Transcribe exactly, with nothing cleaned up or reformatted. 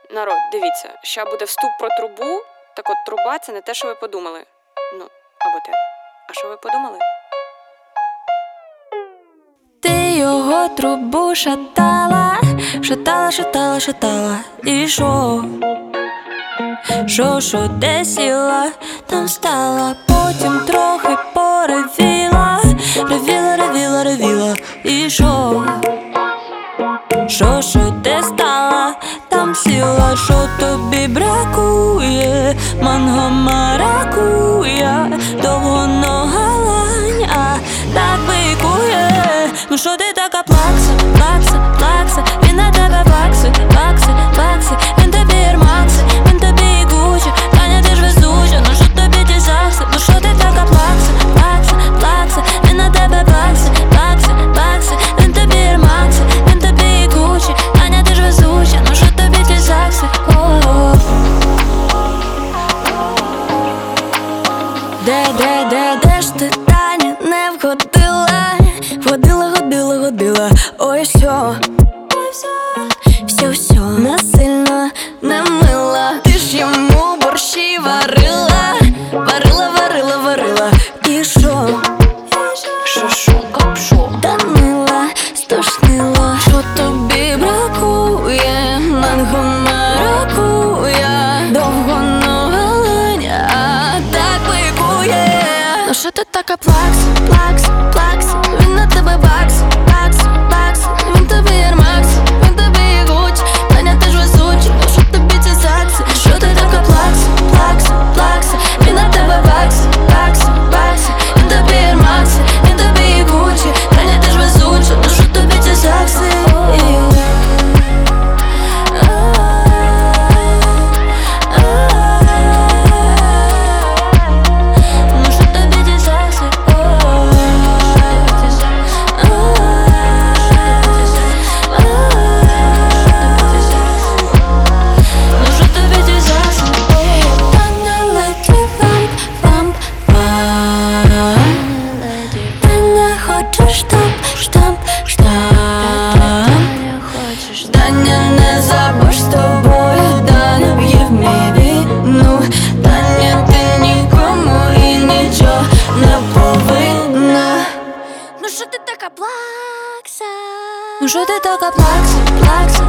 Народ, дивіться, ща буде вступ про трубу. Так от труба – це не те, що ви подумали. Ну, або те. А що ви подумали? Ти його трубу шатала, шатала, шатала, шатала. І шо? Шо, шо, де сіла, там стала. Потім трохи поревіла, ревіла, ревіла, ревіла. І шо? Шо, шо, де стала, там сіла. Шо тобі бракує? Манго маракуя, довго нога лань, а так бикує. Ну шо ти така плакса, плакса, плакса? Він на тебе бакси, бакси, бакси. Він тобі ермакси, він тобі гучі. Таня, ти ж везуча, ну шо тобі ті закси? Ну шо ти така плакса, плакса, плакса? Він на тебе бакси, бакси, бакси. Він тобі ермакси, він тобі гучі. Таня, ти ж везуча, ну шо тобі ті закси? О-о-о. Де, де, де, де ж ти, Таня, не входила? Ходила, ходила, ходила, ой, все, все, все, насильно не мила. Ти ж йому борщі варила, варила, варила, варила. І шо? Шо, шо, как шо? Та мила, стошнила. Шо тобі бракує? Манго маракуя, довго нога линя, а так бикує. Ну шо ти така плакса, плакса, плакса? Він на тебе бакс, бакс, бакс. Він тобі ермакс, він тобі гуч. Таня, ти ж везуча, ну шо тобі ці закси? Шо ти така плакса, плакса, плакса? Він на тебе бакс, бакс, бакс. Він тобі ермакс, він тобі гуч. Таня, ти ж везуча, ну шо тобі ці закси? Таня, не забудь, з тобою Таня б'є в мій війну. Таня, ти нікому і нічого не повинна. Ну шо ти така плакса? Ну шо ти така плакса, плакса?